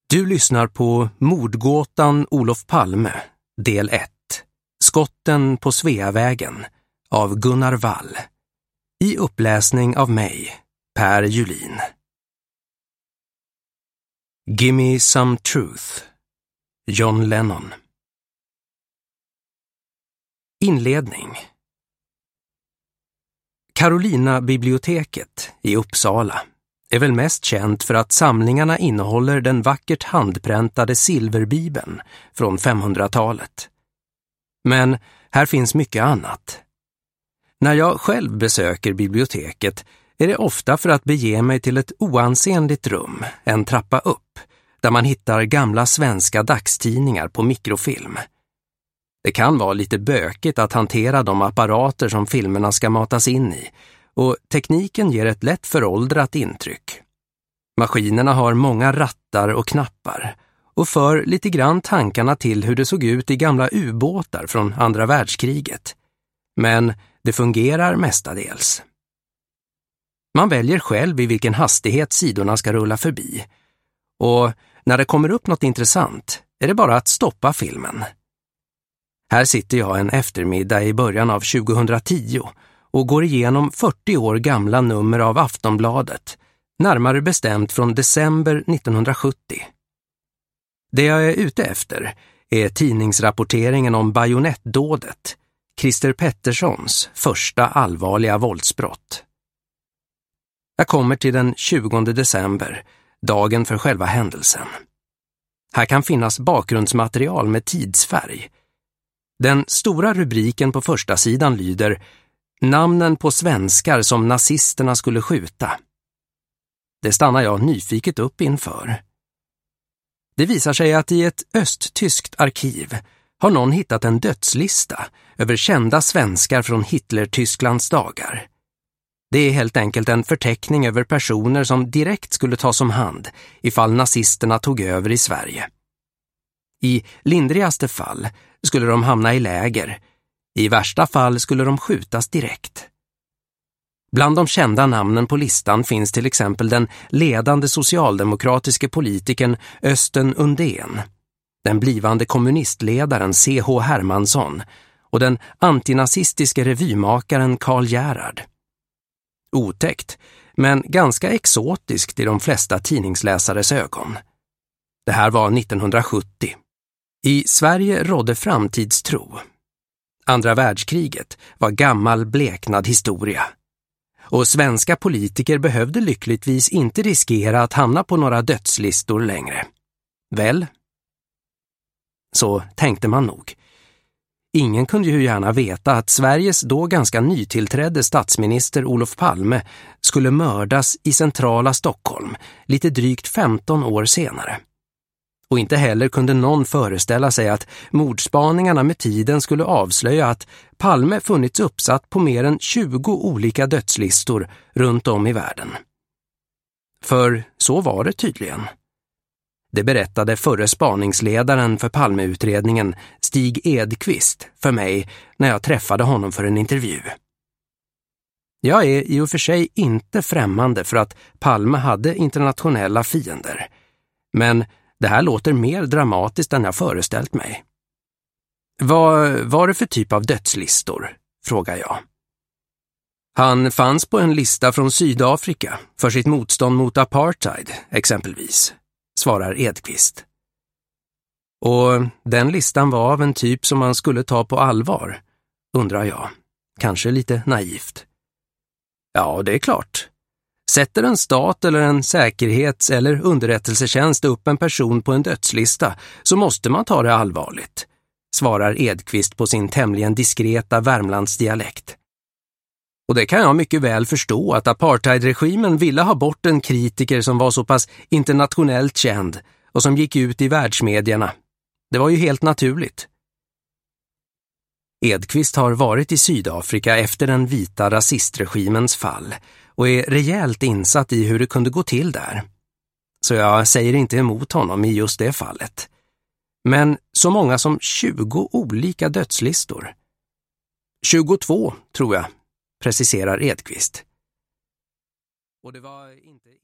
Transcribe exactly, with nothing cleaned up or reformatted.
Du lyssnar på Mordgåtan Olof Palme, del ett. Skotten på Sveavägen av Gunnar Wall. I uppläsning av mig, Per Julin. Gimme some truth. John Lennon. Inledning. Carolina-biblioteket i Uppsala är väl mest känt för att samlingarna innehåller den vackert handpräntade silverbibeln från femhundratalet. Men här finns mycket annat. När jag själv besöker biblioteket är det ofta för att bege mig till ett oansenligt rum, en trappa upp, där man hittar gamla svenska dagstidningar på mikrofilm. Det kan vara lite bökigt att hantera de apparater som filmerna ska matas in i, och tekniken ger ett lätt föråldrat intryck. Maskinerna har många rattar och knappar och för lite grann tankarna till hur det såg ut i gamla ubåtar från andra världskriget. Men det fungerar mestadels. Man väljer själv i vilken hastighet sidorna ska rulla förbi. Och när det kommer upp något intressant är det bara att stoppa filmen. Här sitter jag en eftermiddag i början av tjugohundratio och går igenom fyrtio år gamla nummer av Aftonbladet, närmare bestämt från december nittonhundrasjuttio. Det jag är ute efter är tidningsrapporteringen om bajonettdådet, Christer Petterssons första allvarliga våldsbrott. Jag kommer till den tjugonde december, dagen för själva händelsen. Här kan finnas bakgrundsmaterial med tidsfärg. Den stora rubriken på första sidan lyder "Namnen på svenskar som nazisterna skulle skjuta". Det stannar jag nyfiket upp inför. Det visar sig att i ett östtyskt arkiv har någon hittat en dödslista över kända svenskar från Hitler-Tysklands dagar. Det är helt enkelt en förteckning över personer som direkt skulle tas om hand ifall nazisterna tog över i Sverige. I lindrigaste fall skulle de hamna i läger. I värsta fall skulle de skjutas direkt. Bland de kända namnen på listan finns till exempel den ledande socialdemokratiske politikern Östen Undén, den blivande kommunistledaren C H Hermansson och den antinazistiske revymakaren Karl Gerhard. Otäckt, men ganska exotiskt i de flesta tidningsläsares ögon. Det här var nittonhundrasjuttio. I Sverige rådde framtidstro. Andra världskriget var gammal bleknad historia. Och svenska politiker behövde lyckligtvis inte riskera att hamna på några dödslistor längre. Väl? Så tänkte man nog. Ingen kunde ju gärna veta att Sveriges då ganska nytillträdde statsminister Olof Palme skulle mördas i centrala Stockholm lite drygt femton år senare. Och inte heller kunde någon föreställa sig att mordspaningarna med tiden skulle avslöja att Palme funnits uppsatt på mer än tjugo olika dödslistor runt om i världen. För så var det tydligen. Det berättade förre spaningsledaren för Palmeutredningen, Stig Edqvist, för mig när jag träffade honom för en intervju. Jag är i och för sig inte främmande för att Palme hade internationella fiender, men det här låter mer dramatiskt än jag föreställt mig. Vad var det för typ av dödslistor? Frågar jag. Han fanns på en lista från Sydafrika för sitt motstånd mot apartheid, exempelvis, svarar Edqvist. Och den listan var av en typ som man skulle ta på allvar, undrar jag. Kanske lite naivt. Ja, det är klart. Sätter en stat eller en säkerhets- eller underrättelsetjänst upp en person på en dödslista så måste man ta det allvarligt, svarar Edqvist på sin tämligen diskreta Värmlandsdialekt. Och det kan jag mycket väl förstå att apartheidregimen ville ha bort en kritiker som var så pass internationellt känd och som gick ut i världsmedierna. Det var ju helt naturligt. Edqvist har varit i Sydafrika efter den vita rasistregimens fall och är rejält insatt i hur det kunde gå till där. Så jag säger inte emot honom i just det fallet. Men så många som tjugo olika dödslistor. tjugotvå, tror jag, preciserar Edqvist. Och det var inte